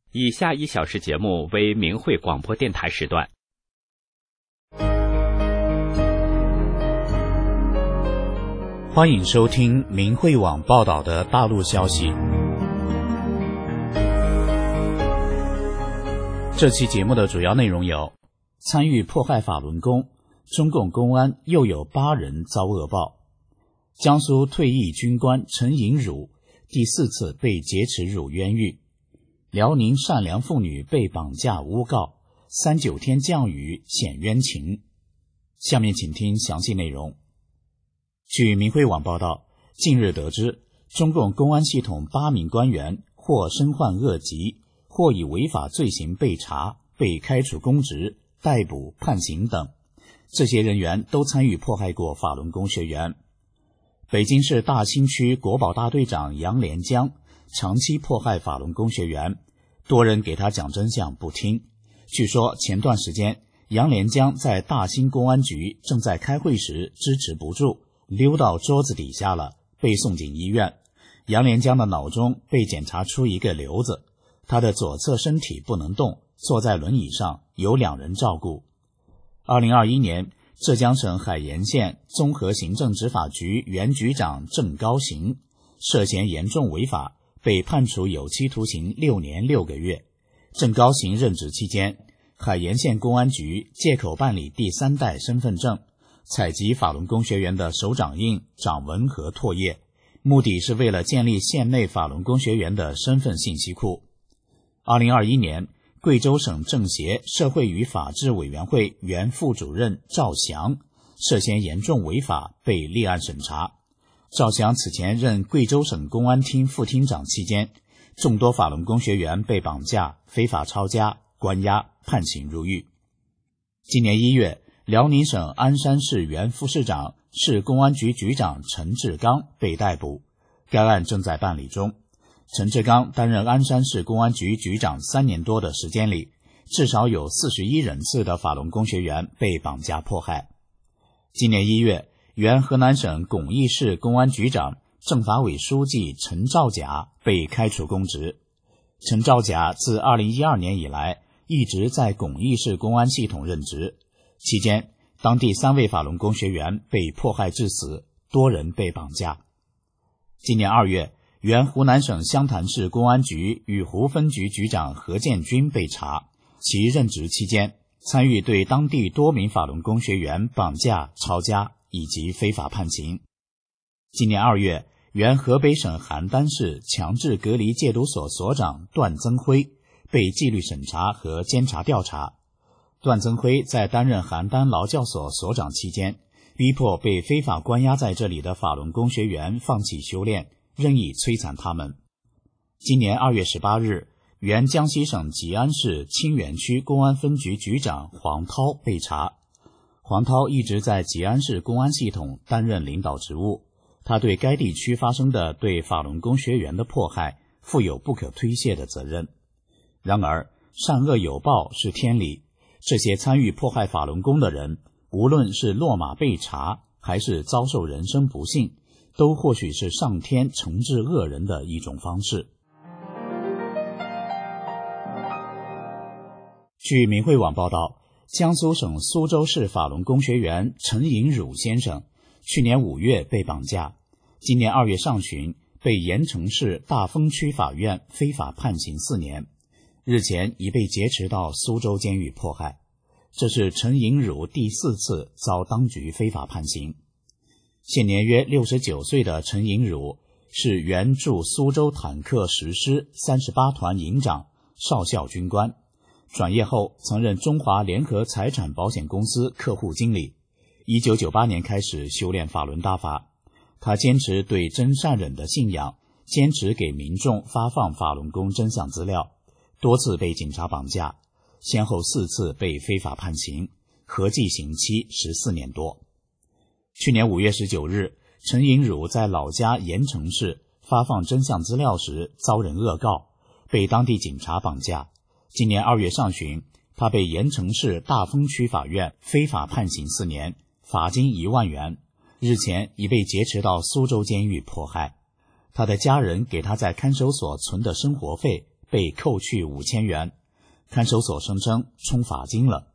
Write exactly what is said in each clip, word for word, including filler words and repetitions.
以下一小时节目为明慧广播电台时段。 欢迎收听明慧网报道的大陆消息。这期节目的主要内容有：参与迫害法轮功，中共公安又有八人遭恶报；江苏退役军官陈颖儒第四次被劫持入冤狱；辽宁善良妇女被绑架诬告，三九天降雨显冤情。下面请听详细内容。据明慧网报道，近日得知，中共公安系统八名官员或身患恶疾，或以违法罪行被查、被开除公职、逮捕、判刑等。这些人员都参与迫害过法轮功学员。北京市大兴区国保大队长杨连江长期迫害法轮功学员，多人给他讲真相不听。据说前段时间，杨连江在大兴公安局正在开会时支持不住，溜到桌子底下了，被送进医院。杨连江的脑中被检查出一个瘤子，他的左侧身体不能动，坐在轮椅上，有两人照顾。二零二一年，浙江省海盐县综合行政执法局原局长郑高行涉嫌严重违法，被判处有期徒刑六年六个月。郑高行任职期间，海盐县公安局借口办理第三代身份证，采集法轮功学员的手掌印、掌纹和唾液，目的是为了建立县内法轮功学员的身份信息库。二零二一年，贵州省政协社会与法制委员会原副主任赵翔涉嫌严重违法，被立案审查。赵翔此前任贵州省公安厅副厅长期间，众多法轮功学员被绑架、非法抄家、关押、判刑入狱。今年一月，辽宁省鞍山市原副市长、市公安局局长陈志刚被逮捕，该案正在办理中。陈志刚担任鞍山市公安局局长三年多的时间里，至少有四十一人次的法轮功学员被绑架迫害。今年一月，原河南省巩义市公安局长、政法委书记陈兆甲被开除公职。陈兆甲自二零一二年以来一直在巩义市公安系统任职，期间当地三位法轮功学员被迫害致死，多人被绑架。今年二月，原湖南省湘潭市公安局禹湖分局局长何建军被查，其任职期间参与对当地多名法轮功学员绑架、抄家以及非法判刑。今年二月，原河北省邯郸市强制隔离戒毒所所长段增辉被纪律审查和监察调查。段增辉在担任邯郸劳教所所长期间，逼迫被非法关押在这里的法轮功学员放弃修炼，任意摧残他们。今年二月十八日，原江西省吉安市清远区公安分局局长黄涛被查。黄涛一直在吉安市公安系统担任领导职务，他对该地区发生的对法轮功学员的迫害负有不可推卸的责任。然而，善恶有报是天理，这些参与迫害法轮功的人，无论是落马被查，还是遭受人身不幸，都或许是上天惩治恶人的一种方式。据明慧网报道，江苏省苏州市法轮功学员陈颖儒先生去年五月被绑架，今年二月上旬被盐城市大丰区法院非法判刑四年，日前已被劫持到苏州监狱迫害。这是陈颖儒第四次遭当局非法判刑。现年约六十九岁的陈颖儒是原驻苏州坦克十师三十八团营长、少校军官，转业后曾任中华联合财产保险公司客户经理。一九九八年开始修炼法轮大法，他坚持对真善忍的信仰，坚持给民众发放法轮功真相资料，多次被警察绑架，先后四次被非法判刑，合计刑期十四年多。去年五月十九日，陈颖儒在老家盐城市发放真相资料时遭人恶告，被当地警察绑架。今年二月上旬，他被盐城市大丰区法院非法判刑四年，罚金一万元。日前已被劫持到苏州监狱迫害。他的家人给他在看守所存的生活费被扣去五千元。看守所声称充罚金了。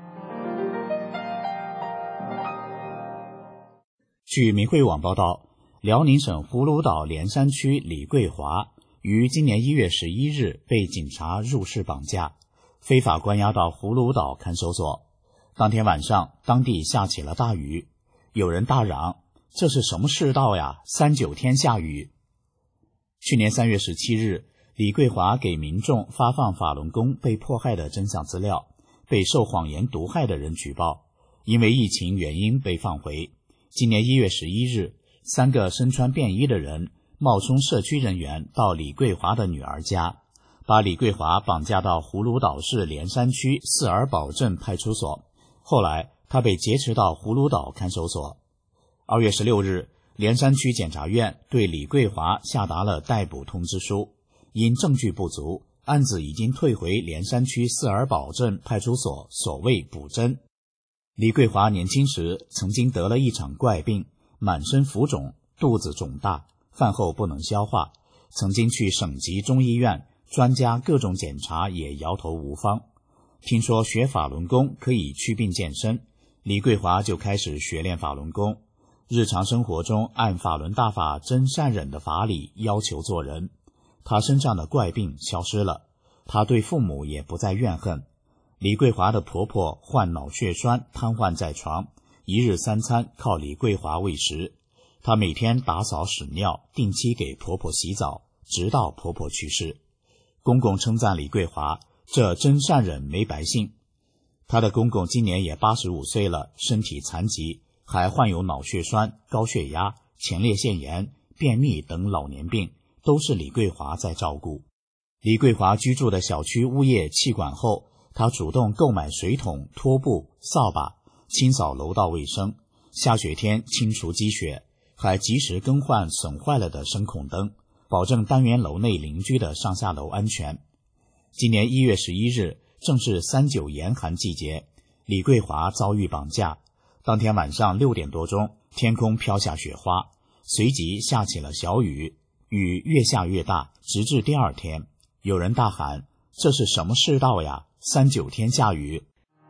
据明慧网报道，辽宁省葫芦岛莲山区李桂华于今年一月十一日被警察入室绑架，非法关押到葫芦岛看守所。当天晚上，当地下起了大雨，有人大嚷：“这是什么世道呀？三九天下雨！”去年三月十七日，李桂华给民众发放法轮功被迫害的真相资料，被受谎言毒害的人举报，因为疫情原因被放回。今年一月十一日，三个身穿便衣的人冒充社区人员到李桂华的女儿家，把李桂华绑架到葫芦岛市莲山区四儿堡镇派出所。后来他被劫持到葫芦岛看守所。二月十六日，莲山区检察院对李桂华下达了逮捕通知书，因证据不足，案子已经退回莲山区四儿堡镇派出所所谓补侦。李桂华年轻时曾经得了一场怪病，满身浮肿，肚子肿大，饭后不能消化，曾经去省级中医院，专家各种检查也摇头无方。听说学法轮功可以祛病健身，李桂华就开始学练法轮功，日常生活中按法轮大法真善忍的法理要求做人。他身上的怪病消失了，他对父母也不再怨恨。李桂华的婆婆患脑血栓，瘫痪在床，一日三餐靠李桂华喂食。她每天打扫屎尿，定期给婆婆洗澡，直到婆婆去世。公公称赞李桂华，这真善忍没白信。她的公公今年也八十五岁了，身体残疾，还患有脑血栓、高血压、前列腺炎、便秘等老年病，都是李桂华在照顾。李桂华居住的小区物业弃管后，他主动购买水桶、拖布、扫把，清扫楼道卫生，下雪天清除积雪，还及时更换损坏了的声控灯，保证单元楼内邻居的上下楼安全。今年一月十一日，正是三九严寒季节，李桂华遭遇绑架。当天晚上六点多钟，天空飘下雪花，随即下起了小雨，雨越下越大，直至第二天，有人大喊：“这是什么世道呀？三九天下雨！”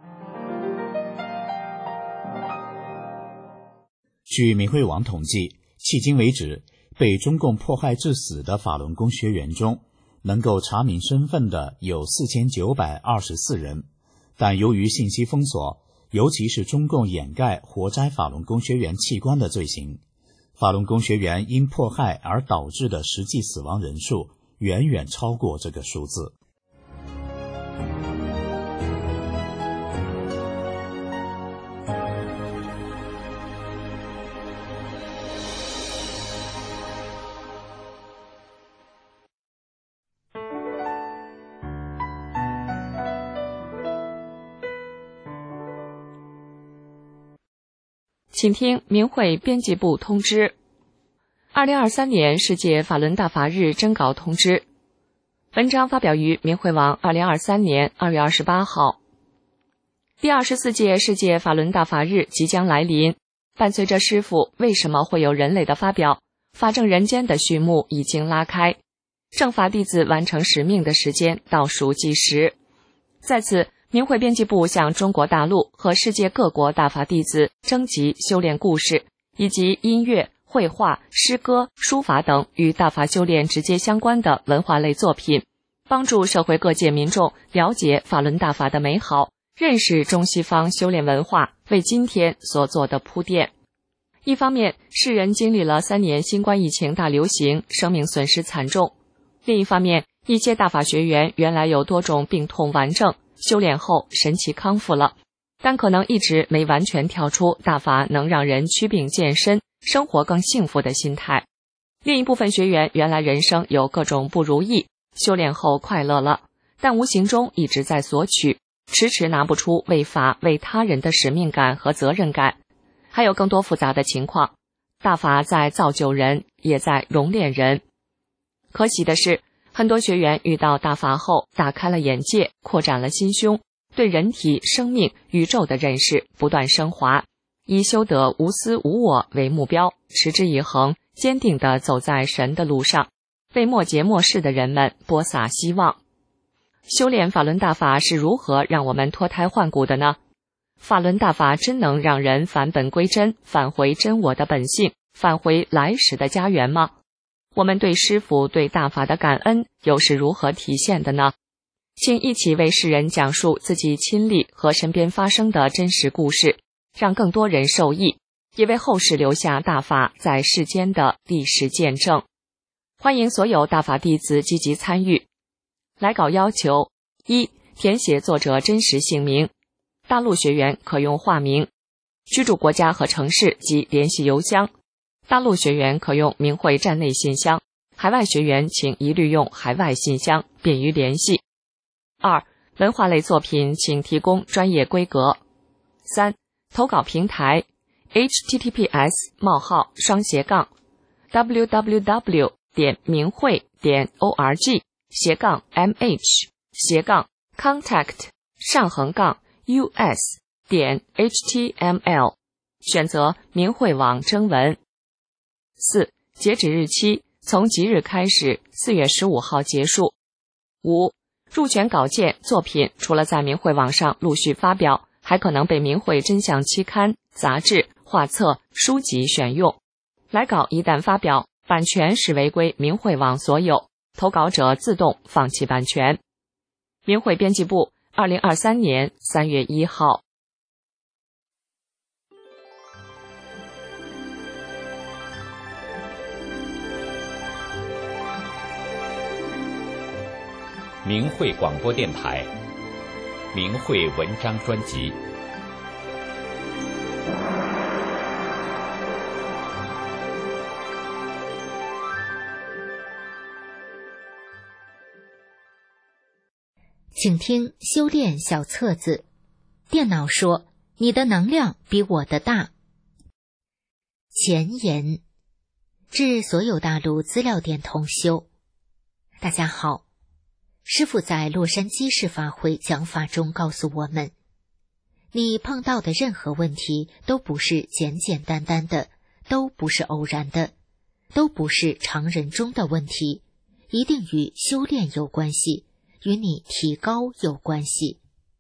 据明慧网统计，迄今为止，被中共迫害致死的法轮功学员中，能够查明身份的有四千九百二十四人，但由于信息封锁，尤其是中共掩盖活摘法轮功学员器官的罪行，法轮功学员因迫害而导致的实际死亡人数远远超过这个数字。 请听明慧编辑部通知：二零二三年世界法轮大法日征稿通知。文章发表于明慧网二零二三年二月二十八号。第二十四届世界法轮大法日即将来临，伴随着师父为什么会有人类的发表，法正人间的序幕已经拉开，正法弟子完成使命的时间倒数计时。在此，明慧编辑部向中国大陆和世界各国大法弟子征集修炼故事，以及音乐、绘画、诗歌、书法等与大法修炼直接相关的文化类作品，帮助社会各界民众了解法轮大法的美好，认识中西方修炼文化为今天所做的铺垫。一方面，世人经历了三年新冠疫情大流行，生命损失惨重；另一方面，一些大法学员原来有多种病痛顽症，修炼后神奇康复了，但可能一直没完全跳出大法能让人祛病健身、生活更幸福的心态。另一部分学员原来人生有各种不如意，修炼后快乐了，但无形中一直在索取，迟迟拿不出为法为他人的使命感和责任感。还有更多复杂的情况，大法在造就人，也在熔炼人。可喜的是，很多学员遇到大法后打开了眼界，扩展了心胸，对人体、生命、宇宙的认识不断升华，以修得无私无我为目标，持之以恒，坚定地走在神的路上。 为末节末世的人们播撒希望。修炼法轮大法是如何让我们脱胎换骨的呢？法轮大法真能让人返本归真，返回真我的本性，返回来时的家园吗？我们对师父对大法的感恩又是如何体现的呢？请一起为世人讲述自己亲历和身边发生的真实故事，让更多人受益，也为后世留下大法在世间的历史见证。欢迎所有大法弟子积极参与。来稿要求：一、填写作者真实姓名，大陆学员可用化名，居住国家和城市及联系邮箱。大陆学员可用明慧站内信箱，海外学员请一律用海外信箱，便于联系。二、文化类作品请提供专业规格。三、投稿平台 https 冒号双斜杠 www 点明慧点 org 斜杠 mh 斜杠 contact 上横杠 us 点 html， 选择明慧网征文。四、截止日期从即日开始，四月十五号结束。五、入选稿件作品除了在明慧网上陆续发表，还可能被明慧真相期刊、杂志、画册、书籍选用。来稿一旦发表，版权视为归明慧网所有，投稿者自动放弃版权。明慧编辑部，二零二三年三月一号。 明慧广播电台，明慧文章专辑。 请听修炼小册子。电脑说，你的能量比我的大。前言，致所有大陆资料店同修，大家好。师父在洛杉矶市法会讲法中告诉我们，你碰到的任何问题都不是简简单单的，都不是偶然的，都不是常人中的问题，一定与修炼有关系，与你提高有关系。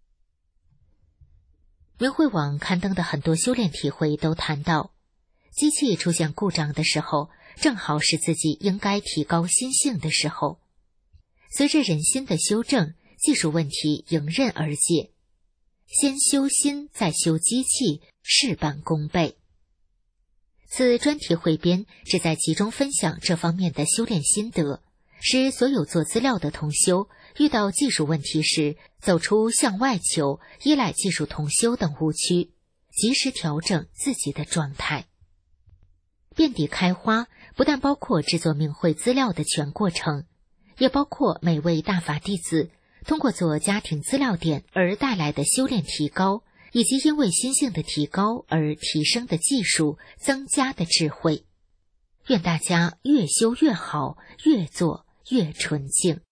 明慧网刊登的很多修炼体会都谈到，机器出现故障的时候，正好是自己应该提高心性的时候。随着人心的修正，技术问题迎刃而解。先修心，再修机器，事半功倍。此专题汇编旨在集中分享这方面的修炼心得，使所有做资料的同修遇到技术问题时，走出向外求、依赖技术同修等误区，及时调整自己的状态。遍地开花不但包括制作明慧资料的全过程，也包括每位大法弟子通过做家庭资料点而带来的修炼提高，以及因为心性的提高而提升的技术、增加的智慧。愿大家越修越好，越做越纯净。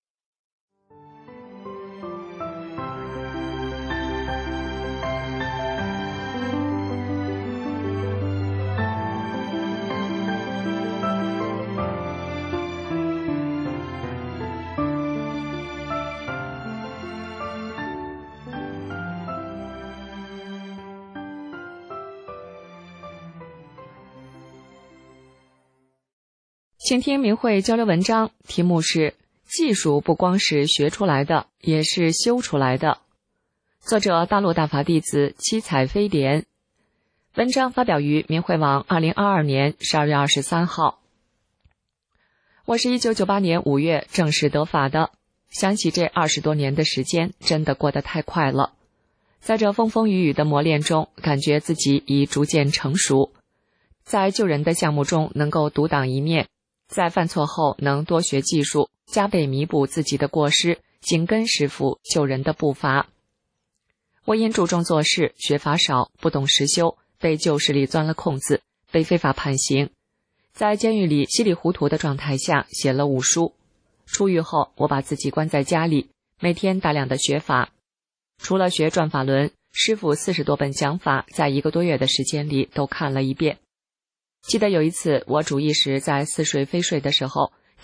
请听明慧交流文章，题目是技术不光是学出来的，也是修出来的。作者大陆大法弟子七彩飞莲。文章发表于明慧网二零二二年十二月二十三号。我是一九九八年五月正式得法的，想起这二十多年的时间真的过得太快了。在这风风雨雨的磨练中，感觉自己已逐渐成熟，在救人的项目中能够独当一面，在犯错后能多学技术，加倍弥补自己的过失，紧跟师父救人的步伐。我因注重做事，学法少，不懂实修，被旧势力钻了空子，被非法判刑。在监狱里稀里糊涂的状态下写了五书。出狱后，我把自己关在家里，每天大量的学法。除了学转法轮，师父四十多本讲法，在一个多月的时间里都看了一遍。记得有一次我主意时在似睡非睡的时候，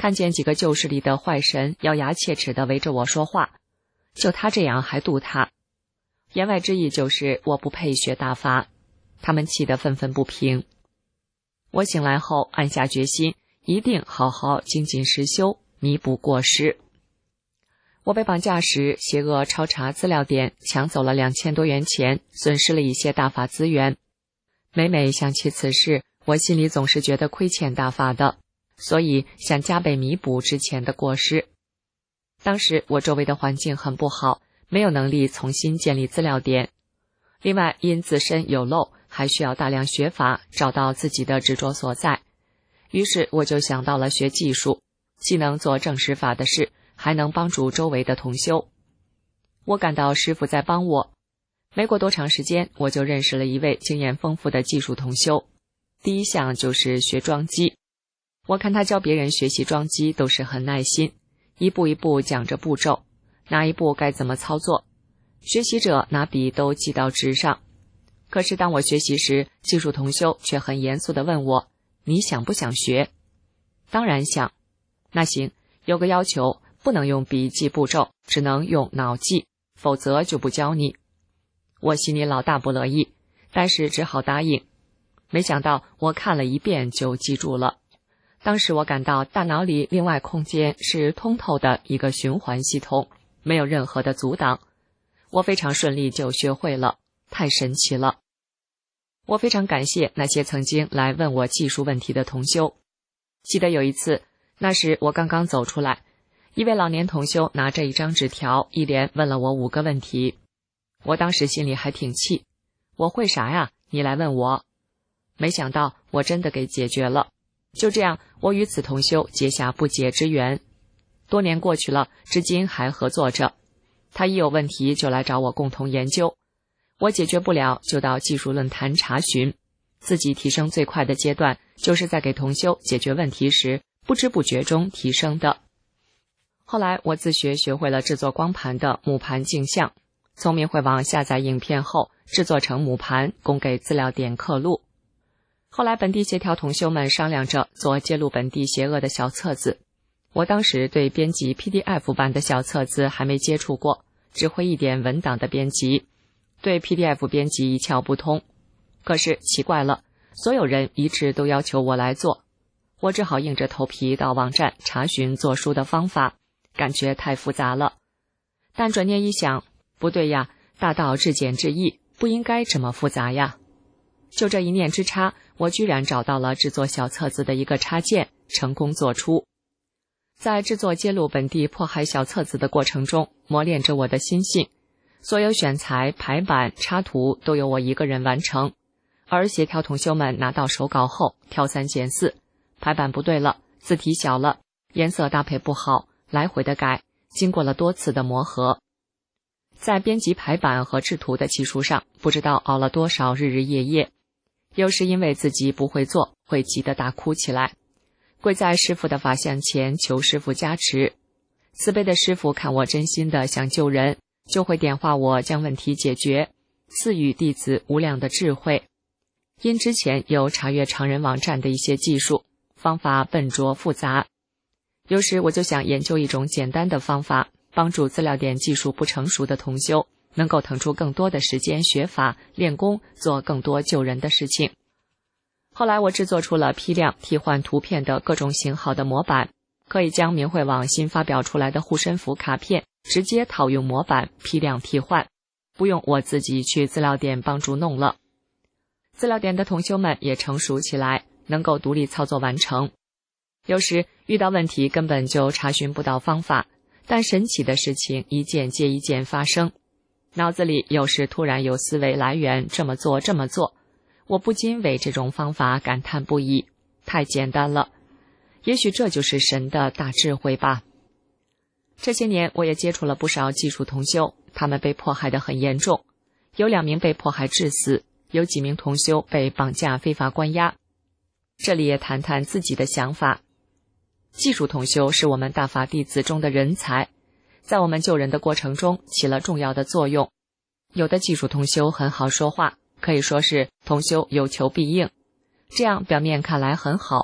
看见几个旧势力的坏神咬牙切齿地围着我说话，就他这样还度他，言外之意就是我不配学大法，他们气得愤愤不平。我醒来后暗下决心，一定好好精进实修，弥补过失。我被绑架时，邪恶抄查资料点，抢走了两千多元钱，损失了一些大法资源。每每想起此事，我心里总是觉得亏欠大法的，所以想加倍弥补之前的过失。当时我周围的环境很不好，没有能力重新建立资料点。另外，因自身有漏，还需要大量学法，找到自己的执着所在。于是我就想到了学技术，既能做正实法的事，还能帮助周围的同修。我感到师父在帮我。没过多长时间，我就认识了一位经验丰富的技术同修。第一项就是学装机。我看他教别人学习装机都是很耐心，一步一步讲着步骤，哪一步该怎么操作，学习者拿笔都记到纸上。可是当我学习时，技术同修却很严肃地问我，你想不想学？当然想。那行，有个要求，不能用笔记步骤，只能用脑记，否则就不教你。我心里老大不乐意，但是只好答应。没想到我看了一遍就记住了。当时我感到大脑里另外空间是通透的一个循环系统，没有任何的阻挡。我非常顺利就学会了，太神奇了。我非常感谢那些曾经来问我技术问题的同修。记得有一次，那时我刚刚走出来，一位老年同修拿着一张纸条，一连问了我五个问题。我当时心里还挺气，我会啥呀？你来问我。没想到我真的给解决了。就这样，我与此同修结下不解之缘。多年过去了，至今还合作着。他一有问题就来找我共同研究，我解决不了就到技术论坛查询。自己提升最快的阶段，就是在给同修解决问题时，不知不觉中提升的。后来我自学学会了制作光盘的母盘镜像，从明慧网下载影片后，制作成母盘，供给资料点刻录。后来本地协调同修们商量着做揭露本地邪恶的小册子。我当时对编辑 P D F 版的小册子还没接触过，只会一点文档的编辑，对 P D F 编辑一窍不通。可是奇怪了，所有人一致都要求我来做，我只好硬着头皮到网站查询做书的方法，感觉太复杂了。但转念一想，不对呀，大道至简至易，不应该这么复杂呀。就这一念之差，我居然找到了制作小册子的一个插件，成功做出。在制作揭露本地迫害小册子的过程中，磨练着我的心性，所有选材、排版、插图都由我一个人完成，而协调同修们拿到手稿后挑三拣四，排版不对了，字体小了，颜色搭配不好，来回的改，经过了多次的磨合。在编辑排版和制图的技术上，不知道熬了多少日日夜夜，有时因为自己不会做，会急得大哭起来，跪在师父的法像前求师父加持。慈悲的师父看我真心的想救人，就会点化我将问题解决，赐予弟子无量的智慧。因之前有查阅常人网站的一些技术方法笨拙复杂，有时我就想研究一种简单的方法，帮助资料点技术不成熟的同修能够腾出更多的时间学法练功，做更多救人的事情。后来我制作出了批量替换图片的各种型号的模板，可以将明慧网新发表出来的护身符卡片直接套用模板批量替换，不用我自己去资料点帮助弄了。资料点的同修们也成熟起来，能够独立操作完成。有时遇到问题根本就查询不到方法，但神奇的事情一件接一件发生，脑子里有时突然有思维来源，这么做这么做，我不禁为这种方法感叹不已，太简单了，也许这就是神的大智慧吧。这些年我也接触了不少技术同修，他们被迫害得很严重，有两名被迫害致死，有几名同修被绑架非法关押。这里也谈谈自己的想法。技术同修是我们大法弟子中的人才，在我们救人的过程中起了重要的作用。有的技术同修很好说话，可以说是同修有求必应，这样表面看来很好，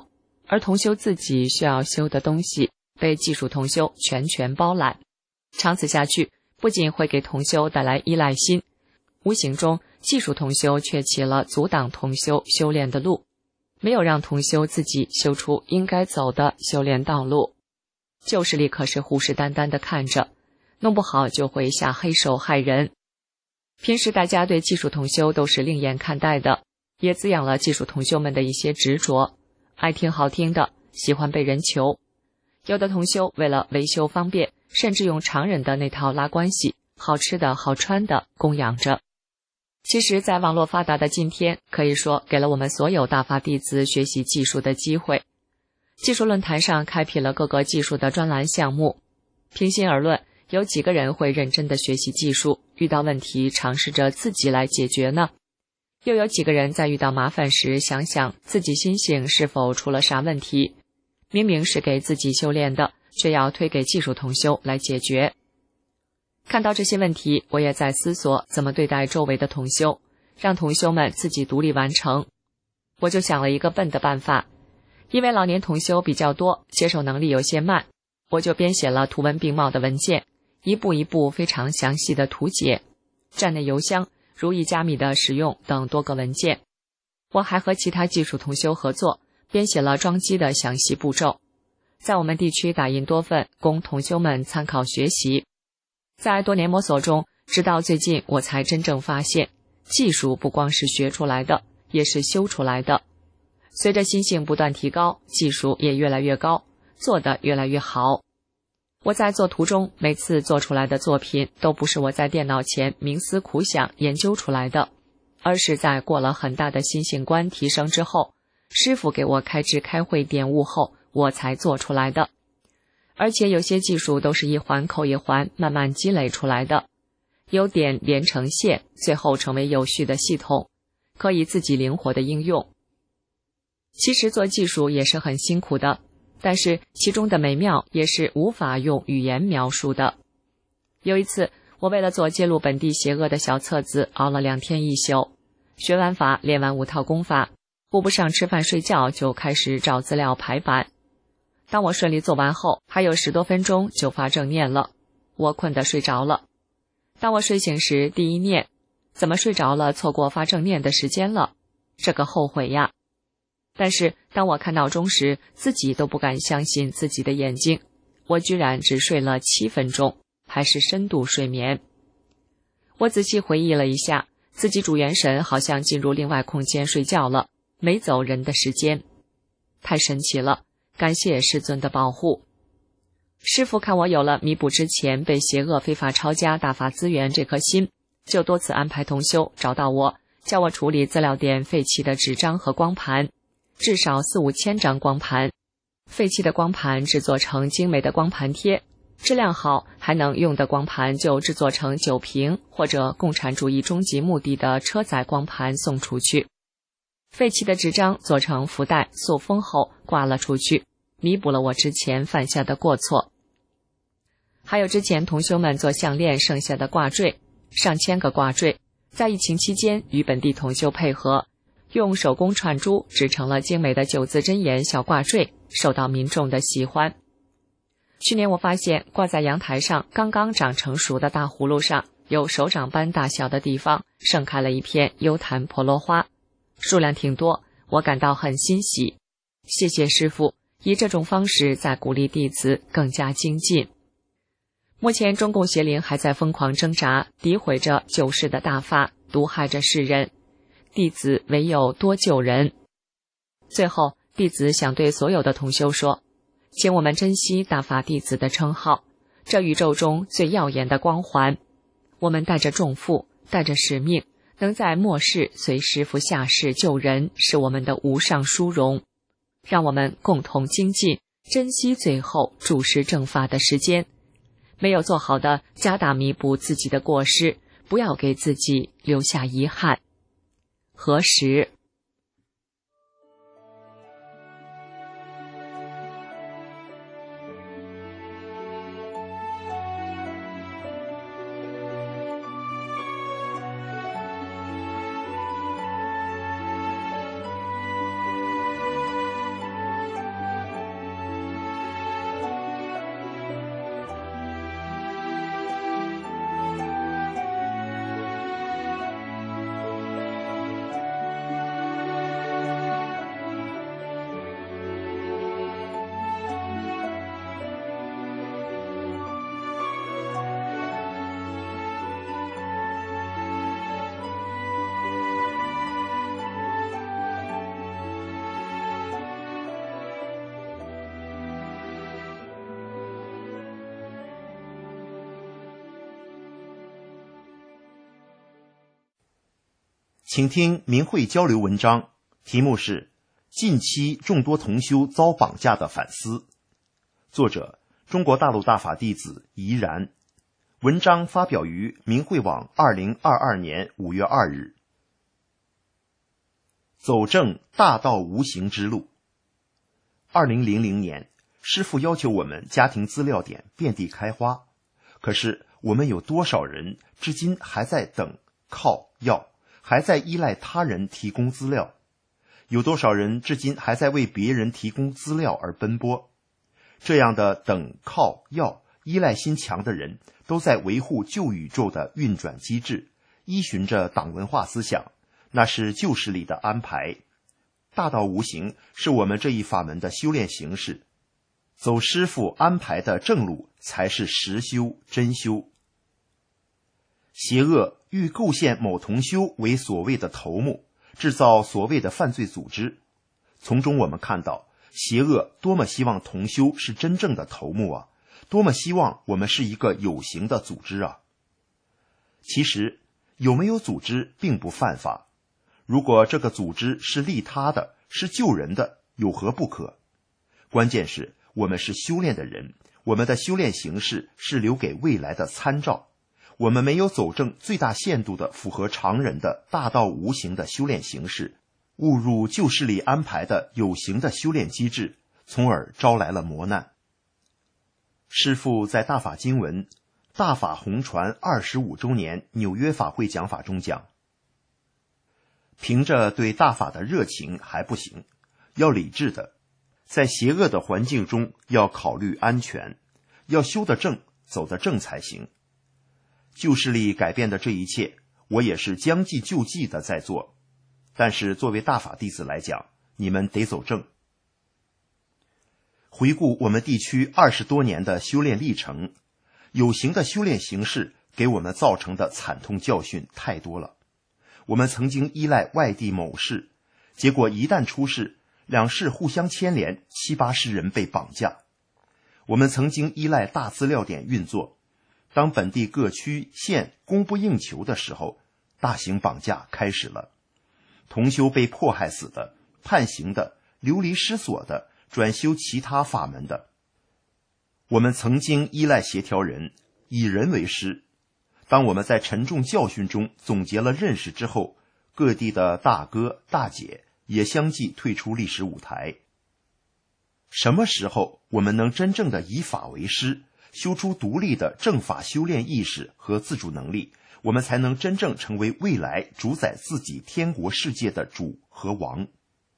而同修自己需要修的东西被技术同修全权包揽，长此下去，不仅会给同修带来依赖心，无形中技术同修却起了阻挡同修修炼的路，没有让同修自己修出应该走的修炼道路。旧势力可是虎视眈眈地看着，弄不好就会下黑手害人。平时大家对技术同修都是另眼看待的，也滋养了技术同修们的一些执着，爱听好听的，喜欢被人求。有的同修为了维修方便，甚至用常人的那套拉关系，好吃的好穿的供养着。其实在网络发达的今天，可以说给了我们所有大法弟子学习技术的机会。技术论坛上开辟了各个技术的专栏项目，平心而论，有几个人会认真的学习技术，遇到问题尝试着自己来解决呢？又有几个人在遇到麻烦时想想自己心性是否出了啥问题，明明是给自己修炼的，却要推给技术同修来解决。看到这些问题，我也在思索怎么对待周围的同修，让同修们自己独立完成。我就想了一个笨的办法，因为老年同修比较多，接受能力有些慢，我就编写了图文并茂的文件，一步一步非常详细的图解，站内邮箱、如意加密的使用等多个文件。我还和其他技术同修合作，编写了装机的详细步骤，在我们地区打印多份，供同修们参考学习。在多年摸索中，直到最近我才真正发现，技术不光是学出来的，也是修出来的。随着心性不断提高，技术也越来越高，做得越来越好。我在做图中，每次做出来的作品都不是我在电脑前冥思苦想研究出来的，而是在过了很大的心性观提升之后，师傅给我开智开会点悟后，我才做出来的。而且有些技术都是一环扣一环慢慢积累出来的，有点连成线，最后成为有序的系统，可以自己灵活的应用。其实做技术也是很辛苦的，但是其中的美妙也是无法用语言描述的。有一次，我为了做揭露本地邪恶的小册子，熬了两天一宿，学完法，练完五套功法，顾不上吃饭睡觉，就开始找资料排版。当我顺利做完后，还有十多分钟就发正念了，我困得睡着了。当我睡醒时，第一念，怎么睡着了，错过发正念的时间了，这个后悔呀。但是当我看闹钟时，自己都不敢相信自己的眼睛，我居然只睡了七分钟，还是深度睡眠。我仔细回忆了一下，自己主元神好像进入另外空间睡觉了，没走人的时间，太神奇了，感谢师尊的保护。师父看我有了弥补之前被邪恶非法抄家大法资源这颗心，就多次安排同修找到我，叫我处理资料点废弃的纸张和光盘，至少四五千张光盘，废弃的光盘制作成精美的光盘贴，质量好还能用的光盘就制作成酒瓶或者共产主义终极目的的车载光盘送出去。废弃的纸张做成福袋塑封后挂了出去，弥补了我之前犯下的过错。还有之前同修们做项链剩下的挂坠，上千个挂坠，在疫情期间与本地同修配合，用手工串珠制成了精美的九字真言小挂坠，受到民众的喜欢。去年我发现挂在阳台上刚刚长成熟的大葫芦上，有手掌般大小的地方盛开了一片幽檀婆罗花，数量挺多，我感到很欣喜。谢谢师父，以这种方式在鼓励弟子更加精进。目前中共邪灵还在疯狂挣扎，诋毁着救世的大法，毒害着世人，弟子唯有多救人。最后，弟子想对所有的同修说，请我们珍惜大法弟子的称号，这宇宙中最耀眼的光环。我们带着重负，带着使命，能在末世随师父下世救人，是我们的无上殊荣。让我们共同精进，珍惜最后注释正法的时间。没有做好的，加大弥补自己的过失，不要给自己留下遗憾。何时？ 请听明慧交流文章，题目是近期众多同修遭绑架的反思，作者中国大陆大法弟子怡然，文章发表于明慧网二零二二年五月二日。走正大道无形之路。二零零零年，师父要求我们家庭资料点遍地开花，可是我们有多少人至今还在等、靠、要，还在依赖他人提供资料？有多少人至今还在为别人提供资料而奔波？这样的等、靠、要、依赖心强的人，都在维护旧宇宙的运转机制，依循着党文化思想，那是旧势力的安排。大道无形是我们这一法门的修炼形式，走师父安排的正路才是实修真修。邪恶欲构陷某同修为所谓的头目，制造所谓的犯罪组织，从中我们看到邪恶多么希望同修是真正的头目啊，多么希望我们是一个有形的组织啊。其实有没有组织并不犯法，如果这个组织是利他的，是救人的，有何不可？关键是我们是修炼的人，我们的修炼形式是留给未来的参照，我们没有走正最大限度的符合常人的大道无形的修炼形式，误入旧势力安排的有形的修炼机制，从而招来了磨难。师父在大法经文大法红传二十五周年纽约法会讲法中讲，凭着对大法的热情还不行，要理智的，在邪恶的环境中要考虑安全，要修得正，走得正才行。旧势力改变的这一切，我也是将计就计的在做，但是作为大法弟子来讲，你们得走正。回顾我们地区二十多年的修炼历程，有形的修炼形式给我们造成的惨痛教训太多了。我们曾经依赖外地某市，结果一旦出事，两市互相牵连，七八十人被绑架。我们曾经依赖大资料点运作，当本地各区县供不应求的时候，大型绑架开始了。同修被迫害死的、判刑的、流离失所的、转修其他法门的。我们曾经依赖协调人，以人为师。当我们在沉重教训中总结了认识之后，各地的大哥大姐也相继退出历史舞台。什么时候我们能真正的以法为师，修出独立的正法修炼意识和自主能力，我们才能真正成为未来主宰自己天国世界的主和王。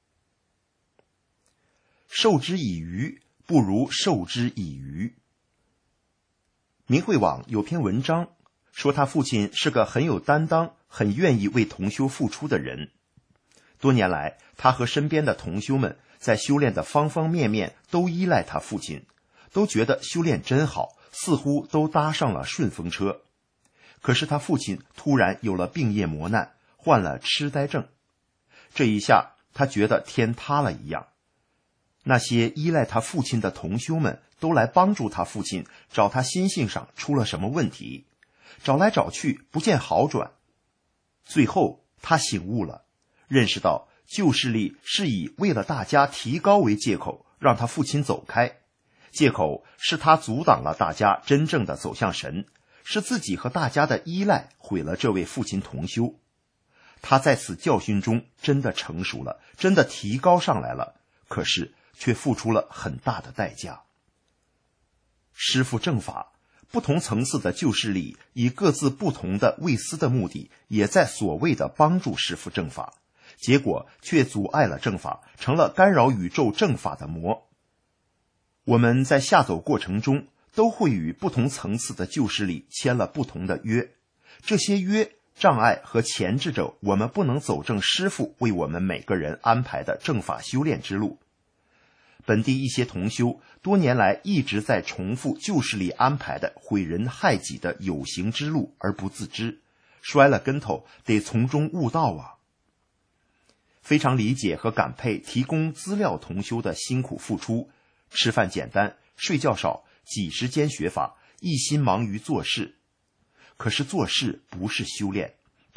授之以鱼，不如授之以渔。明慧网有篇文章说，他父亲是个很有担当、很愿意为同修付出的人。多年来，他和身边的同修们在修炼的方方面面都依赖他父亲，都觉得修炼真好，似乎都搭上了顺风车。可是他父亲突然有了病业磨难，患了痴呆症。这一下，他觉得天塌了一样。那些依赖他父亲的同修们都来帮助他父亲，找他心性上出了什么问题，找来找去不见好转。最后他醒悟了，认识到旧势力是以为了大家提高为借口，让他父亲走开。借口是他阻挡了大家真正的走向神，是自己和大家的依赖毁了这位父亲同修。他在此教训中真的成熟了，真的提高上来了，可是却付出了很大的代价。师父正法，不同层次的旧势力以各自不同的为私的目的，也在所谓的帮助师父正法，结果却阻碍了正法，成了干扰宇宙正法的魔。我们在下走过程中，都会与不同层次的旧势力签了不同的约，这些约障碍和钳制着我们不能走正师父为我们每个人安排的正法修炼之路。本地一些同修多年来一直在重复旧势力安排的毁人害己的有形之路而不自知，摔了跟头得从中悟道啊。非常理解和感佩提供资料同修的辛苦付出，吃饭简单，睡觉少，挤时间学法，一心忙于做事。可是做事不是修炼，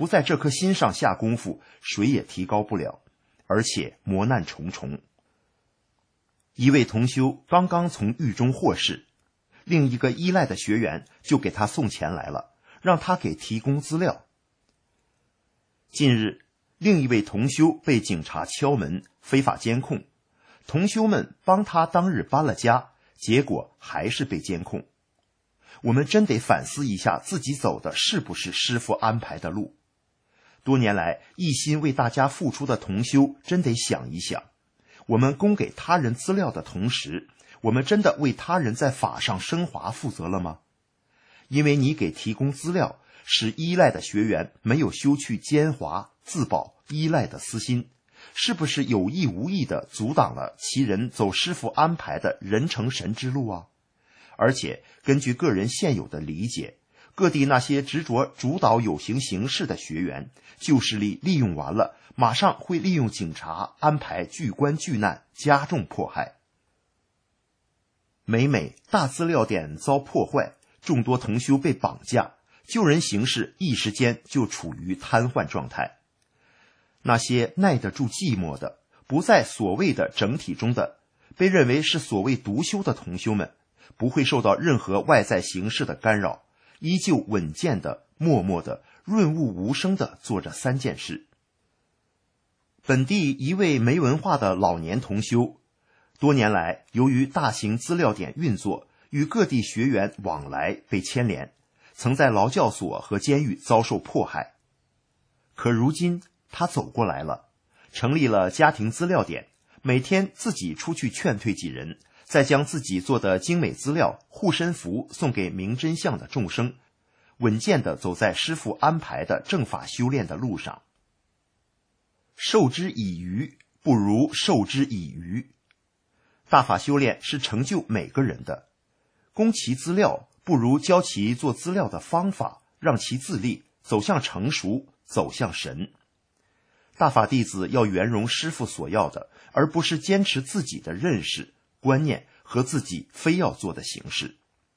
不在这颗心上下功夫，谁也提高不了，而且磨难重重。一位同修刚刚从狱中获释，另一个依赖的学员就给他送钱来了，让他给提供资料。近日，另一位同修被警察敲门，非法监控，同修们帮他当日搬了家，结果还是被监控。我们真得反思一下自己走的是不是师父安排的路。多年来一心为大家付出的同修真得想一想，我们供给他人资料的同时，我们真的为他人在法上升华负责了吗？因为你给提供资料，使依赖的学员没有修去奸猾、自保、依赖的私心，是不是有意无意地阻挡了其人走师父安排的人成神之路啊？而且根据个人现有的理解，各地那些执着主导有形形式的学员，旧势力利用完了，马上会利用警察安排巨关巨难，加重迫害。每每大资料点遭破坏，众多同修被绑架，救人形势一时间就处于瘫痪状态。那些耐得住寂寞的，不在所谓的整体中的，被认为是所谓独修的同修们，不会受到任何外在形式的干扰，依旧稳健的、默默的、润物无声的做着三件事。本地一位没文化的老年同修，多年来由于大型资料点运作，与各地学员往来被牵连，曾在劳教所和监狱遭受迫害。可如今他走过来了，成立了家庭资料点，每天自己出去劝退几人，再将自己做的精美资料、护身符送给明真相的众生，稳健地走在师父安排的正法修炼的路上。授之以鱼，不如授之以渔。大法修炼是成就每个人的，供其资料，不如教其做资料的方法，让其自立，走向成熟，走向神。大法弟子要圆融师父所要的，而不是坚持自己的认识、观念和自己非要做的形式。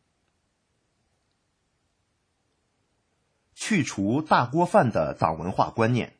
去除大锅饭的党文化观念。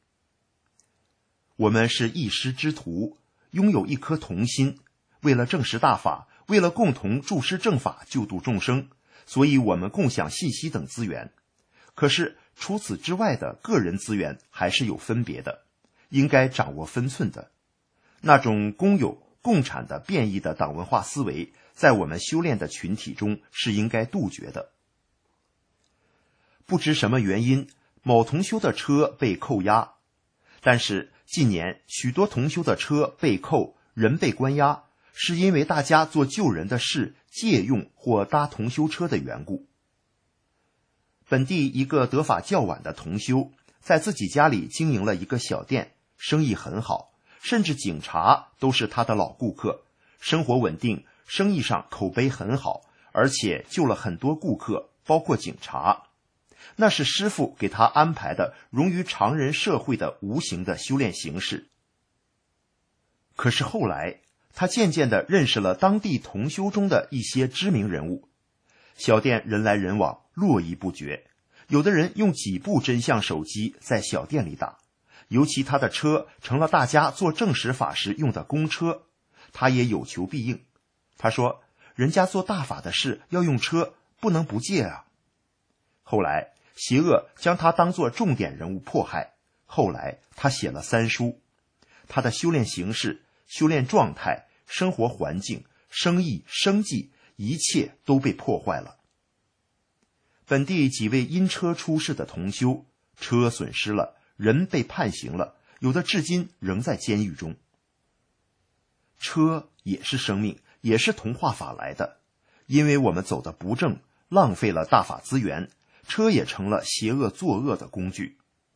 我们是一师之徒，拥有一颗同心，为了证实大法，为了共同助师正法，救度众生，所以我们共享信息等资源。可是除此之外的个人资源还是有分别的，应该掌握分寸的。那种公有、共产的变异的党文化思维，在我们修炼的群体中是应该杜绝的。不知什么原因，某同修的车被扣押，但是近年许多同修的车被扣，人被关押，是因为大家做救人的事借用或搭同修车的缘故。本地一个得法较晚的同修，在自己家里经营了一个小店，生意很好，甚至警察都是他的老顾客，生活稳定，生意上口碑很好，而且救了很多顾客，包括警察。那是师父给他安排的融于常人社会的无形的修炼形式。可是后来他渐渐地认识了当地同修中的一些知名人物，小店人来人往，络绎不绝，有的人用几部真相手机在小店里打，尤其他的车成了大家做正实法时用的公车，他也有求必应。他说人家做大法的事要用车，不能不借啊。后来邪恶将他当作重点人物迫害，后来他写了三书，他的修炼形式、修炼状态、生活环境、生意、生计，一切都被破坏了。本地几位因车出事的同修，车损失了，人被判刑了，有的至今仍在监狱中。车也是生命，也是同化法来的，因为我们走得不正，浪费了大法资源，车也成了邪恶作恶的工具。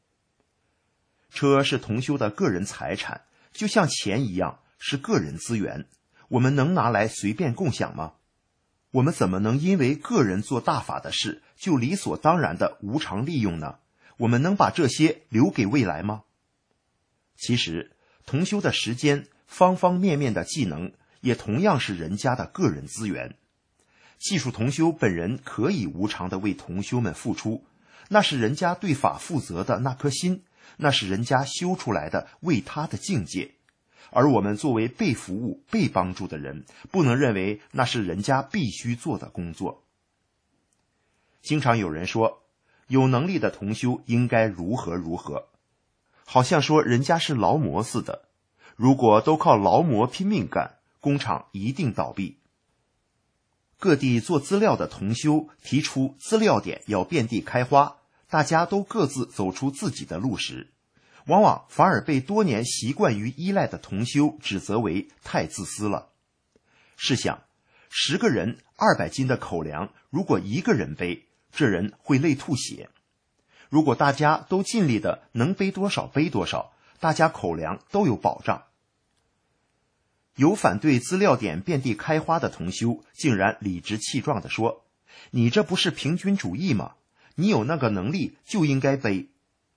车是同修的个人财产，就像钱一样，是个人资源，我们能拿来随便共享吗？我们怎么能因为个人做大法的事，就理所当然的无偿利用呢？我们能把这些留给未来吗？其实同修的时间、方方面面的技能，也同样是人家的个人资源。技术同修本人可以无偿的为同修们付出， 那是人家对法负责的那颗心，那是人家修出来的为他的境界。而我们作为被服务、被帮助的人，不能认为那是人家必须做的工作。经常有人说，有能力的同修应该如何如何，好像说人家是劳模似的，如果都靠劳模拼命干，工厂一定倒闭。各地做资料的同修提出资料点要遍地开花，大家都各自走出自己的路时，往往反而被多年习惯于依赖的同修指责为太自私了。试想，十个人二百斤的口粮，如果一个人背，这人会累吐血。如果大家都尽力的能背多少背多少，大家口粮都有保障。有反对资料点遍地开花的同修竟然理直气壮地说，你这不是平均主义吗？你有那个能力就应该背。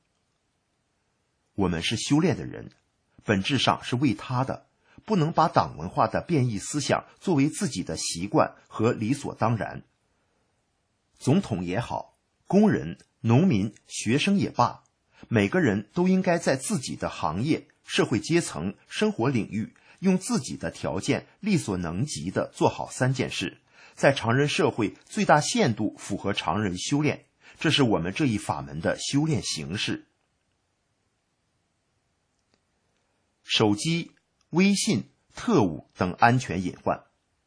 我们是修炼的人，本质上是为他的，不能把党文化的变异思想作为自己的习惯和理所当然。总统也好，工人、农民、学生也罢，每个人都应该在自己的行业、社会阶层、生活领域，用自己的条件力所能及的做好三件事，在常人社会最大限度符合常人修炼，这是我们这一法门的修炼形式。手机、微信、特务等安全隐患。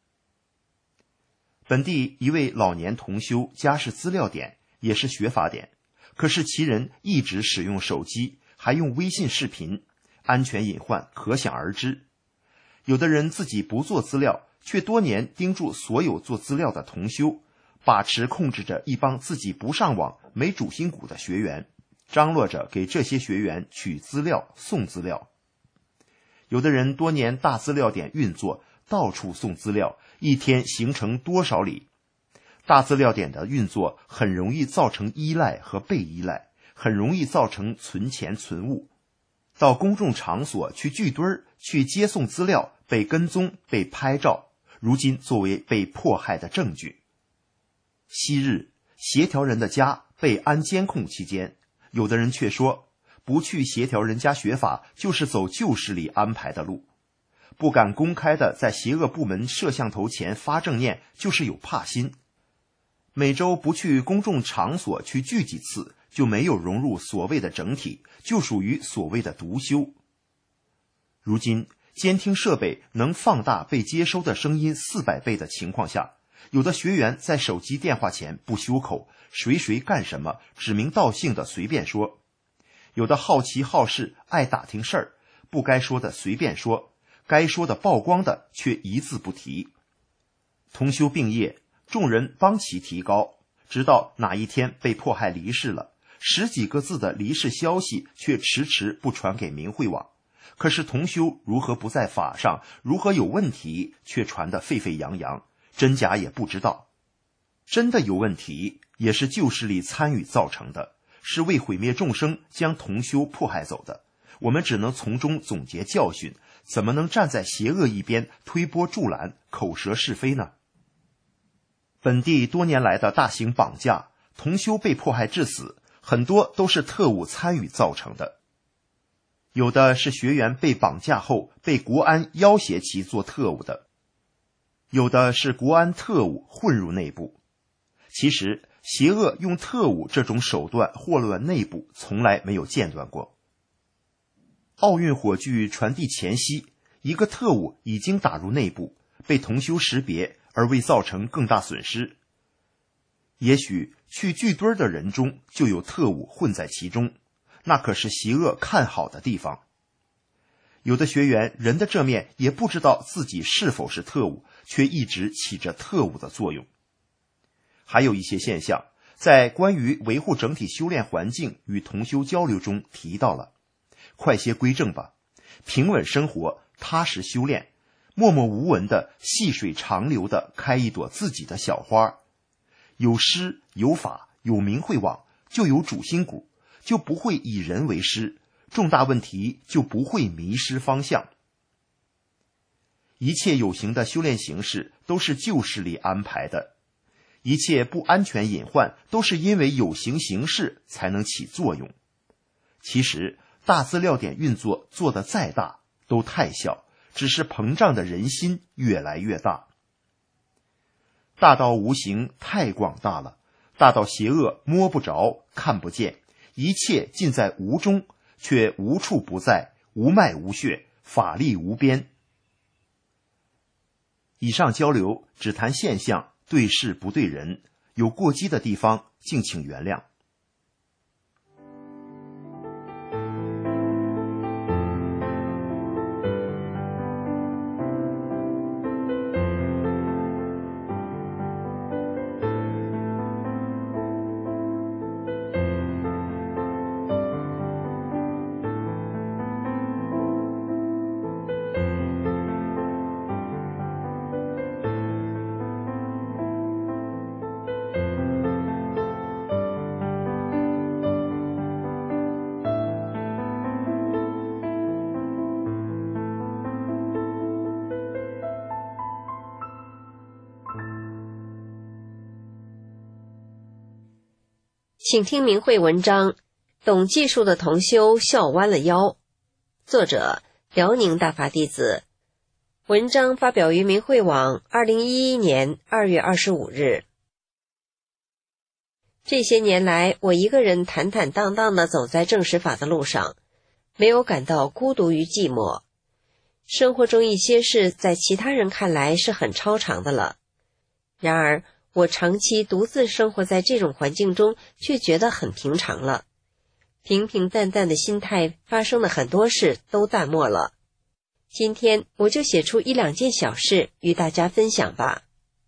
本地一位老年同修家是资料点，也是学法点，可是其人一直使用手机，还用微信视频，安全隐患可想而知。有的人自己不做资料，却多年盯住所有做资料的同修，把持控制着一帮自己不上网、没主心骨的学员，张罗着给这些学员取资料、送资料。有的人多年大资料点运作，到处送资料，一天形成多少里。大资料点的运作很容易造成依赖和被依赖，很容易造成存钱存物。到公众场所去聚堆儿，去接送资料，被跟踪、被拍照，如今作为被迫害的证据。昔日协调人的家被安监控期间，有的人却说，不去协调人家学法，就是走旧势力安排的路。不敢公开的在邪恶部门摄像头前发正念，就是有怕心。每周不去公众场所去聚几次，就没有融入所谓的整体，就属于所谓的独修。如今监听设备能放大被接收的声音四百倍的情况下，有的学员在手机电话前不修口，谁谁干什么指名道姓的随便说。有的好奇好事，爱打听事儿，不该说的随便说，该说的曝光的却一字不提。同修并业，众人帮其提高，直到哪一天被迫害离世了，十几个字的离世消息却迟迟不传给明慧网。可是同修如何不在法上，如何有问题，却传得沸沸扬扬，真假也不知道。真的有问题，也是旧势力参与造成的，是为毁灭众生将同修迫害走的。我们只能从中总结教训，怎么能站在邪恶一边推波助澜，口舌是非呢？本地多年来的大型绑架，同修被迫害致死，很多都是特务参与造成的。有的是学员被绑架后被国安要挟其做特务的，有的是国安特务混入内部。其实邪恶用特务这种手段祸乱内部从来没有间断过。奥运火炬传递前夕，一个特务已经打入内部，被同修识别而未造成更大损失。也许去聚堆的人中就有特务混在其中，那可是邪恶看好的地方。有的学员人的这面也不知道自己是否是特务，却一直起着特务的作用。还有一些现象，在关于维护整体修炼环境与同修交流中提到了，快些归正吧，平稳生活，踏实修炼，默默无闻的细水长流的开一朵自己的小花。有师有法有明慧网，就有主心骨，就不会以人为师，重大问题就不会迷失方向。一切有形的修炼形式都是旧势力安排的， 一切不安全隐患都是因为有形形式才能起作用。其实大资料点运作做得再大都太小，只是膨胀的人心越来越大。大到无形太广大了，大到邪恶摸不着看不见，一切尽在无中，却无处不在，无脉无穴，法力无边。以上交流只谈现象，对事不对人，有过激的地方敬请原谅。 请听明慧文章，懂技术的同修笑弯了腰。作者辽宁大法弟子。文章发表于明慧网二零一一年二月二十五日。这些年来，我一个人坦坦荡荡地走在正实法的路上，没有感到孤独与寂寞。生活中一些事在其他人看来是很超常的了，然而我长期独自生活在这种环境中，却觉得很平常了。平平淡淡的心态发生的很多事都淡漠了。今天我就写出一两件小事与大家分享吧。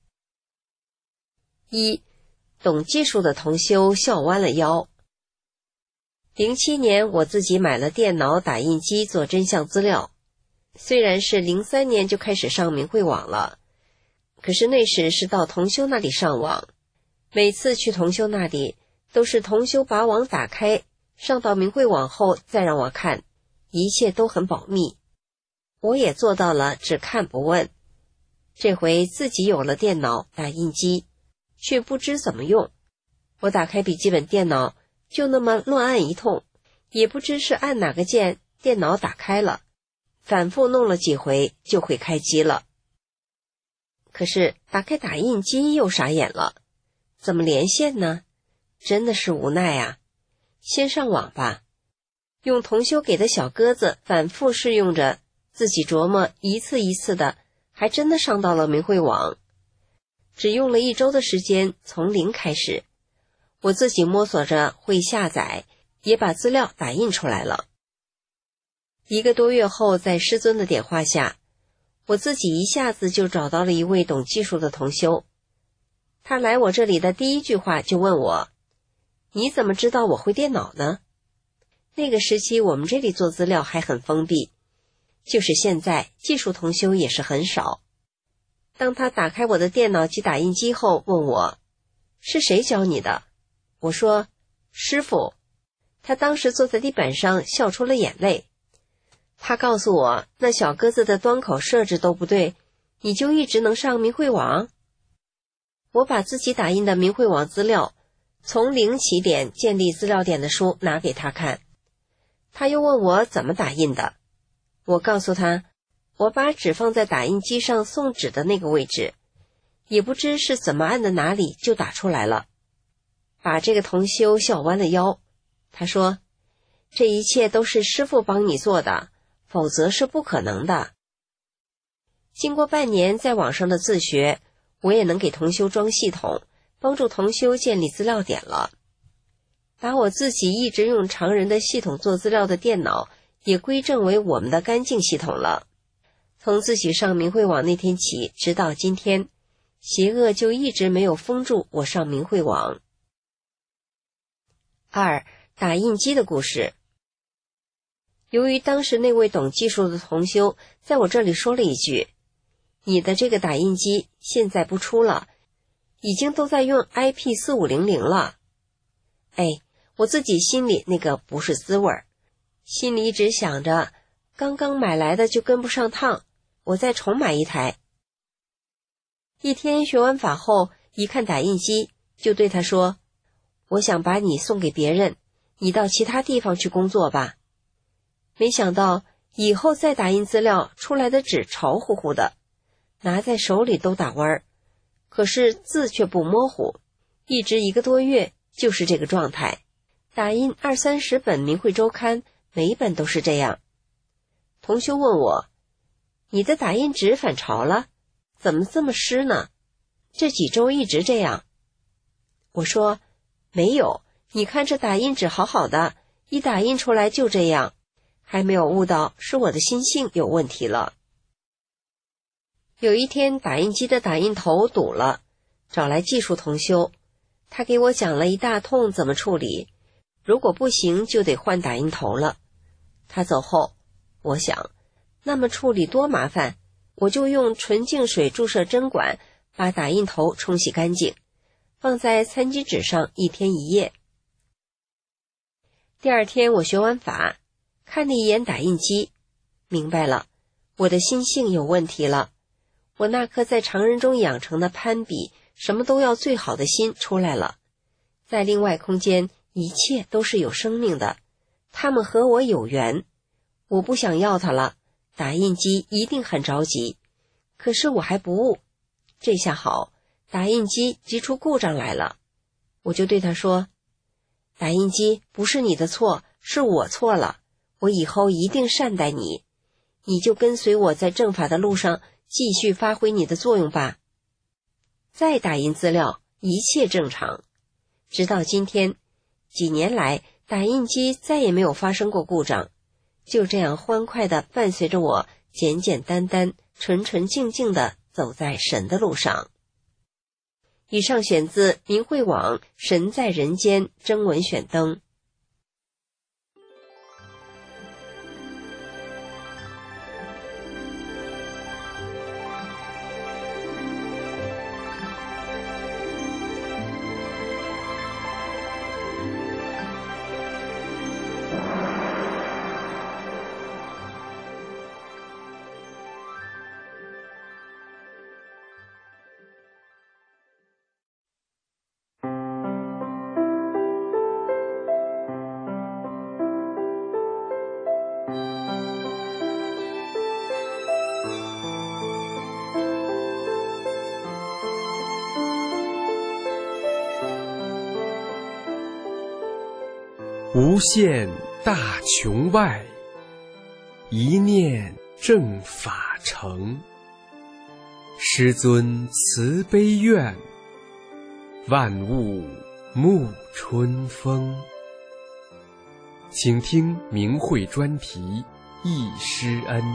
一，懂技术的同修笑弯了腰。零七年我自己买了电脑打印机做真相资料，虽然是零三年就开始上明慧网了，可是那时是到同修那里上网，每次去同修那里都是同修把网打开，上到明慧网后再让我看，一切都很保密。我也做到了只看不问。这回自己有了电脑打印机，却不知怎么用。我打开笔记本电脑，就那么乱按一通，也不知是按哪个键，电脑打开了，反复弄了几回就会开机了。可是打开打印机又傻眼了，怎么连线呢？真的是无奈啊。先上网吧，用同修给的小鸽子反复试用着，自己琢磨一次一次的，还真的上到了明慧网。只用了一周的时间，从零开始，我自己摸索着会下载，也把资料打印出来了。一个多月后，在师尊的点化下，我自己一下子就找到了一位懂技术的同修。他来我这里的第一句话就问我，你怎么知道我会电脑呢？那个时期我们这里做资料还很封闭，就是现在技术同修也是很少。当他打开我的电脑及打印机后问我，是谁教你的？我说，师父。他当时坐在地板上笑出了眼泪。他告诉我，那小鸽子的端口设置都不对，你就一直能上明慧网？我把自己打印的明慧网资料，从零起点建立资料点的书拿给他看。他又问我怎么打印的。我告诉他，我把纸放在打印机上送纸的那个位置，也不知是怎么按的哪里就打出来了。把这个同修笑弯了腰。他说，这一切都是师父帮你做的，否则是不可能的。经过半年在网上的自学，我也能给同修装系统，帮助同修建立资料点了。把我自己一直用常人的系统做资料的电脑也归正为我们的干净系统了。从自己上明慧网那天起，直到今天，邪恶就一直没有封住我上明慧网。二，打印机的故事。由于当时那位懂技术的同修在我这里说了一句，你的这个打印机现在不出了，已经都在用 I P 四五零零 了。哎，我自己心里那个不是滋味儿，心里一直想着，刚刚买来的就跟不上趟，我再重买一台。一天学完法后， 一看打印机，就对他说：“我想把你送给别人，你到其他地方去工作吧。”没想到以后再打印资料出来的纸潮乎乎的，拿在手里都打弯儿，可是字却不模糊，一直一个多月就是这个状态。打印二三十本《明慧周刊》，每本都是这样。同修问我：“你的打印纸反潮了，怎么这么湿呢？这几周一直这样。”我说：“没有，你看这打印纸好好的，一打印出来就这样，还没有悟到是我的心性有问题了。”有一天打印机的打印头堵了，找来技术同修，他给我讲了一大通怎么处理，如果不行就得换打印头了。他走后，我想那么处理多麻烦，我就用纯净水注射针管把打印头冲洗干净，放在餐巾纸上一天一夜。第二天我学完法，看了一眼打印机，明白了，我的心性有问题了。我那颗在常人中养成的攀比，什么都要最好的心出来了。在另外空间，一切都是有生命的，他们和我有缘，我不想要它了，打印机一定很着急。可是我还不悟，这下好，打印机急出故障来了。我就对他说：“打印机不是你的错，是我错了，我以后一定善待你，你就跟随我在正法的路上继续发挥你的作用吧。”再打印资料，一切正常。直到今天，几年来打印机再也没有发生过故障，就这样欢快地伴随着我简简单单、纯纯净净地走在神的路上。以上选自明慧网神在人间征文选灯。 无限大穹外，一念正法成。师尊慈悲愿，万物沐春风。请听明慧专题忆师恩。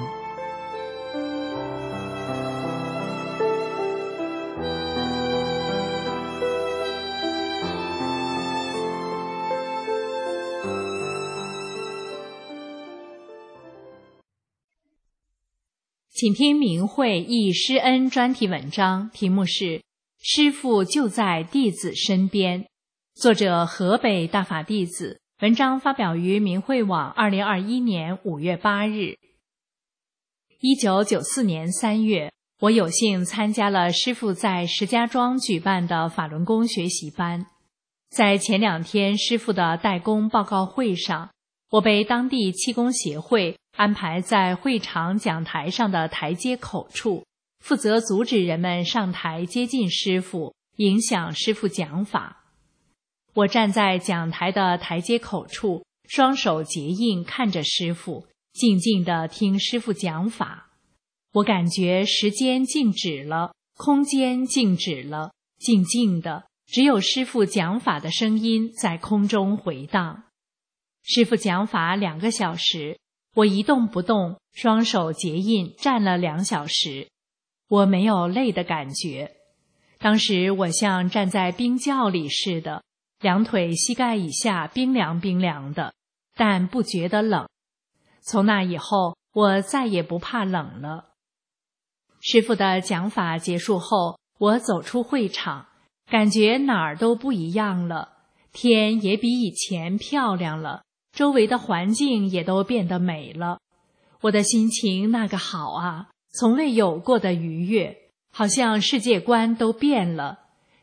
请听明慧忆师恩专题文章，题目是师父就在弟子身边，作者河北大法弟子，文章发表于明慧网二零二一年五月八日。一九九四年三月，我有幸参加了师父在石家庄举办的法轮功学习班。在前两天师父的代功报告会上，我被当地气功协会安排在会场讲台上的台阶口处，负责阻止人们上台接近师父，影响师父讲法。我站在讲台的台阶口处，双手结印看着师父，静静地听师父讲法。我感觉时间静止了，空间静止了，静静的，只有师父讲法的声音在空中回荡。师父讲法两个小时，我一动不动，双手结印站了两小时，我没有累的感觉。当时我像站在冰窖里似的，两腿膝盖以下冰凉冰凉的，但不觉得冷。从那以后，我再也不怕冷了。师父的讲法结束后，我走出会场，感觉哪儿都不一样了，天也比以前漂亮了，周围的环境也都变得美了。我的心情那个好啊，从未有过的愉悦，好像世界观都变了。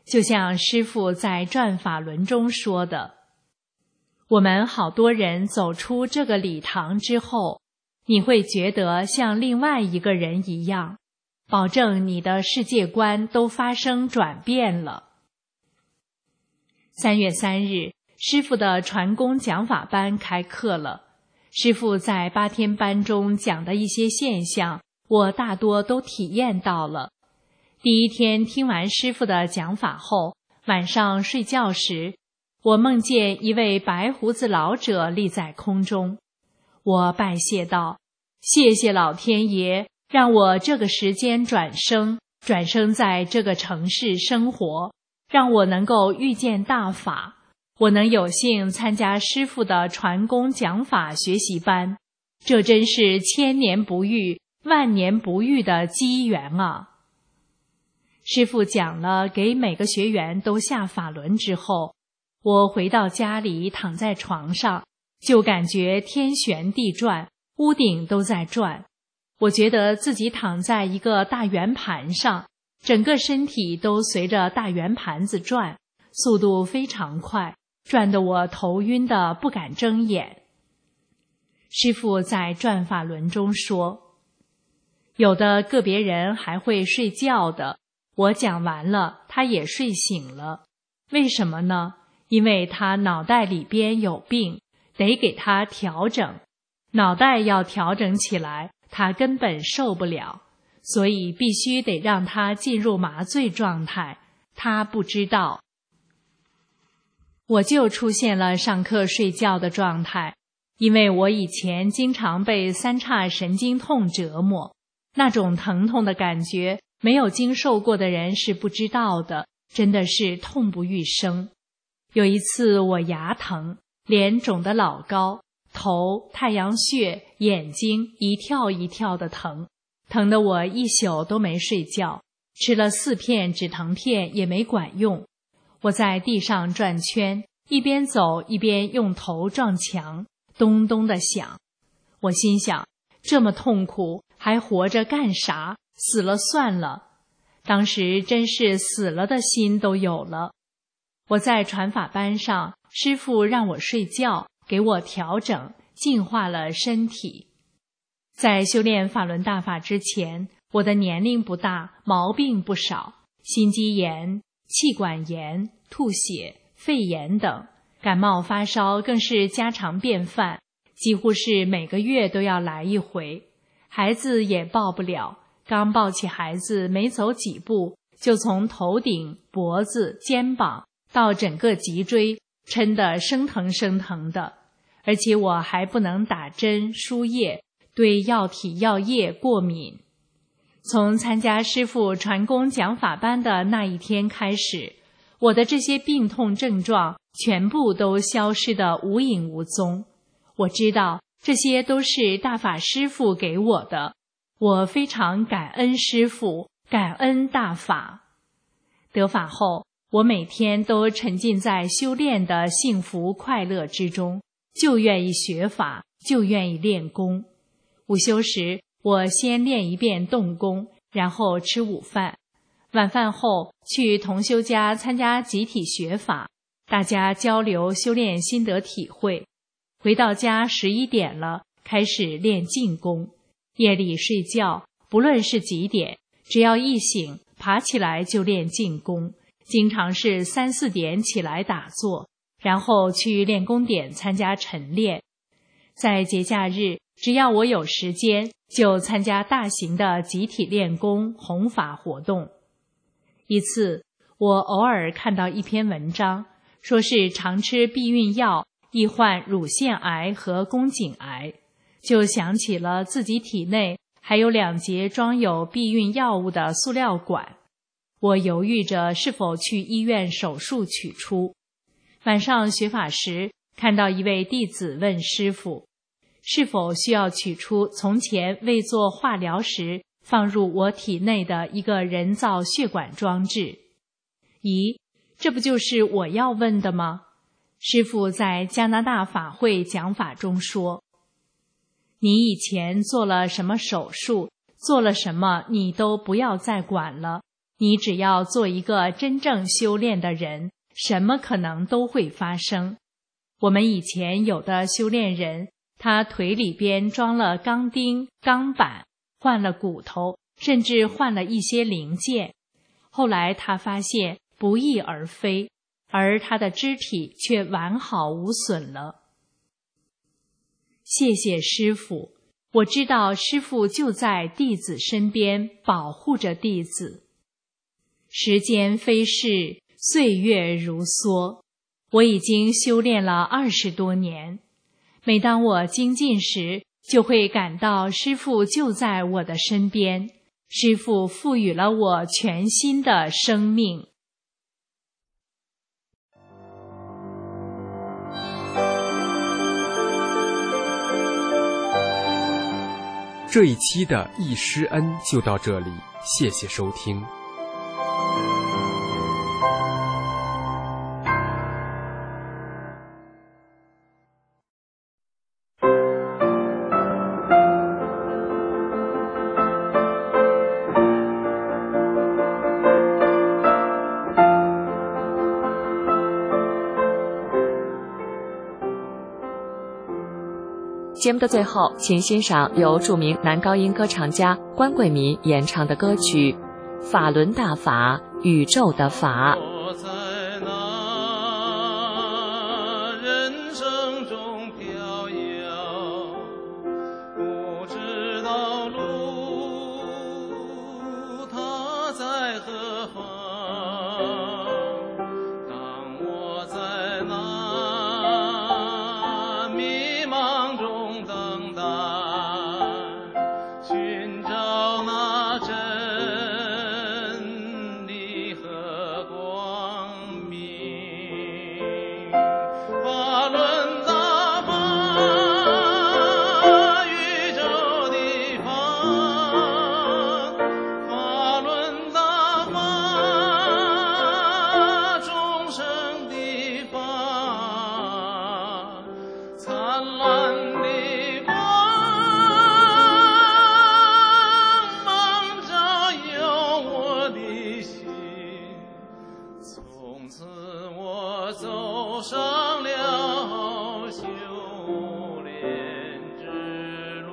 就像师父在转法轮中说的，我们好多人走出这个礼堂之后，你会觉得像另外一个人一样，保证你的世界观都发生转变了。三月三日，师父的传功讲法班开课了。师父在八天班中讲的一些现象，我大多都体验到了。第一天听完师父的讲法后，晚上睡觉时，我梦见一位白胡子老者立在空中。我拜谢道：谢谢老天爷，让我这个时间转生，转生在这个城市生活，让我能够遇见大法，我能有幸参加师父的传功讲法学习班，这真是千年不遇、万年不遇的机缘啊！师父讲了给每个学员都下法轮之后，我回到家里躺在床上，就感觉天旋地转，屋顶都在转。我觉得自己躺在一个大圆盘上，整个身体都随着大圆盘子转，速度非常快，转得我头晕得不敢睁眼。师父在转法轮中说，有的个别人还会睡觉的，我讲完了，他也睡醒了。为什么呢？因为他脑袋里边有病，得给他调整。脑袋要调整起来，他根本受不了，所以必须得让他进入麻醉状态。他不知道。我就出现了上课睡觉的状态，因为我以前经常被三叉神经痛折磨，那种疼痛的感觉，没有经受过的人是不知道的，真的是痛不欲生。有一次我牙疼，脸肿得老高，头、太阳穴、眼睛一跳一跳的疼，疼得我一宿都没睡觉，吃了四片止疼片也没管用。我在地上转圈，一边走一边用头撞墙，咚咚的响。我心想，这么痛苦，还活着干啥？死了算了。当时真是死了的心都有了。我在传法班上，师父让我睡觉，给我调整，净化了身体。在修炼法轮大法之前，我的年龄不大，毛病不少，心肌炎、气管炎、吐血、肺炎等，感冒发烧更是家常便饭，几乎是每个月都要来一回。孩子也抱不了，刚抱起孩子没走几步，就从头顶、脖子、肩膀到整个脊椎抻得生疼生疼的，而且我还不能打针输液，对药体药液过敏。从参加师父传功讲法班的那一天开始，我的这些病痛症状全部都消失得无影无踪。我知道这些都是大法师父给我的，我非常感恩师父，感恩大法。得法后，我每天都沉浸在修炼的幸福快乐之中，就愿意学法，就愿意练功。午休时，我先练一遍动功，然后吃午饭。晚饭后去同修家参加集体学法，大家交流修炼心得体会。回到家十一点了，开始练静功。夜里睡觉，不论是几点，只要一醒，爬起来就练静功，经常是三四点起来打坐，然后去练功点参加晨练。在节假日，只要我有时间，就参加大型的集体练功弘法活动。一次，我偶尔看到一篇文章，说是常吃避孕药易患乳腺癌和宫颈癌，就想起了自己体内还有两节装有避孕药物的塑料管。我犹豫着是否去医院手术取出。晚上学法时，看到一位弟子问师父，是否需要取出从前未做化疗时放入我体内的一个人造血管装置。咦，这不就是我要问的吗？师父在加拿大法会讲法中说，你以前做了什么手术，做了什么你都不要再管了， 你只要做一个真正修炼的人，什么可能都会发生。我们以前有的修炼人，他腿里边装了钢钉、钢板，换了骨头，甚至换了一些零件。后来他发现不翼而飞，而他的肢体却完好无损了。谢谢师父，我知道师父就在弟子身边保护着弟子。时间飞逝，岁月如梭，我已经修炼了二十多年。每当我精进时，就会感到师父就在我的身边，师父赋予了我全新的生命。 这一期的易师恩就到这里，谢谢收听。 节目的最后，请欣赏由著名男高音歌唱家关贵民演唱的歌曲《法轮大法，宇宙的法》。 我在那人生中飘摇，不知道路它在何方。当我在那迷茫中等待，寻找那真理和光明。法轮大法，宇宙的法，法轮大法，众生的法，灿烂的光芒照耀我的心，从此我走上了修炼之路。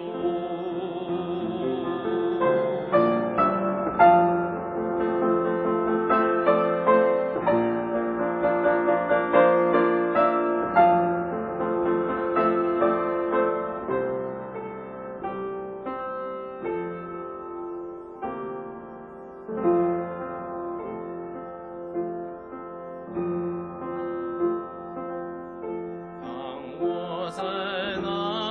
当我在那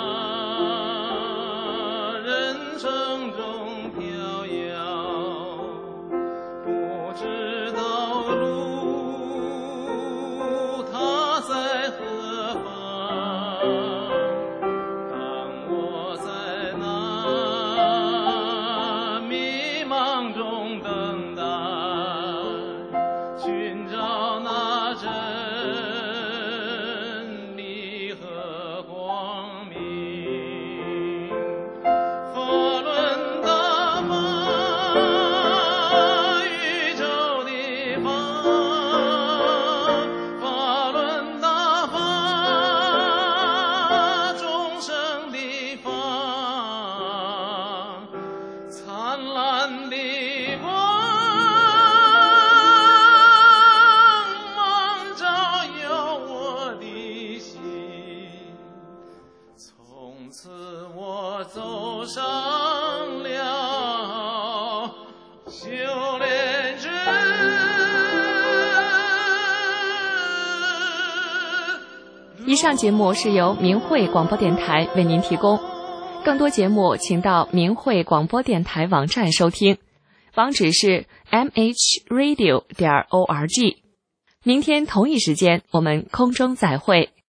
人生中飘摇，不知道路它在何方。当我在那迷茫中等待，寻找那真理和光明。法轮大法，宇宙的法，法轮大法，众生的法，灿烂的光芒照耀我的心，从此我走上了修炼之路。 以上节目是由明慧广播电台为您提供，更多节目请到明慧广播电台网站收听，网址是 m h radio 点 org。明天同一时间，我们空中再会。